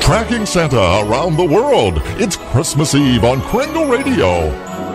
Tracking Santa around the world. It's Christmas Eve on Kringle Radio.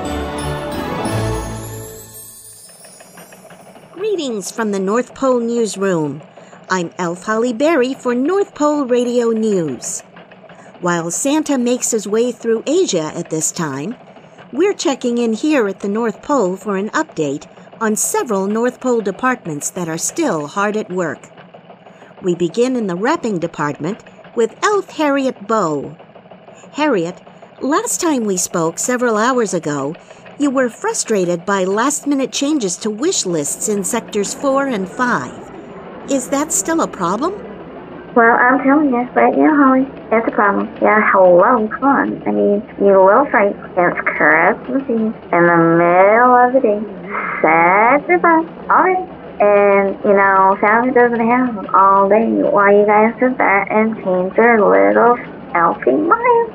Greetings from the North Pole Newsroom. I'm Elf Holly Berry for North Pole Radio News. While Santa makes his way through Asia at this time, we're checking in here at the North Pole for an update on several North Pole departments that are still hard at work. We begin in the wrapping department with Elf Harriet Bow. Harriet, last time we spoke several hours ago, you were frustrated by last-minute changes to wish lists in Sectors 4 and 5. Is that still a problem? Well, I'm telling you right now, Holly, that's a problem. Yeah, hello, come on. I mean, you little freak. It's Christmas Eve in the middle of the day. Set your bus already. And, Santa doesn't have them all day while you guys sit there and change your little elfie minds.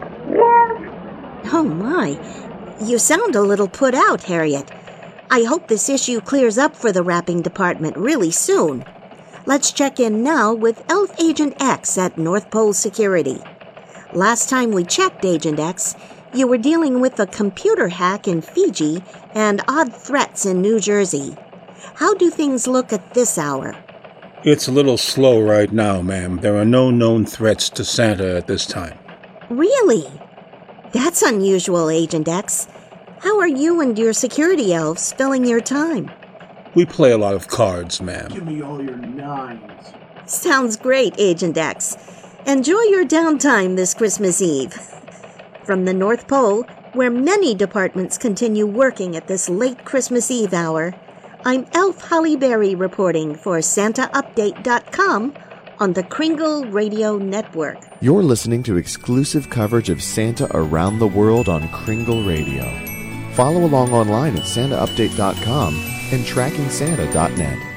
Yes. Oh, my. You sound a little put out, Harriet. I hope this issue clears up for the wrapping department really soon. Let's check in now with Elf Agent X at North Pole Security. Last time we checked, Agent X, you were dealing with a computer hack in Fiji and odd threats in New Jersey. How do things look at this hour? It's a little slow right now, ma'am. There are no known threats to Santa at this time. Really? That's unusual, Agent X. How are you and your security elves filling your time? We play a lot of cards, ma'am. Give me all your nines. Sounds great, Agent X. Enjoy your downtime this Christmas Eve. From the North Pole, where many departments continue working at this late Christmas Eve hour, I'm Elf Holly Berry reporting for SantaUpdate.com on the Kringle Radio Network. You're listening to exclusive coverage of Santa around the world on Kringle Radio. Follow along online at SantaUpdate.com and TrackingSanta.net.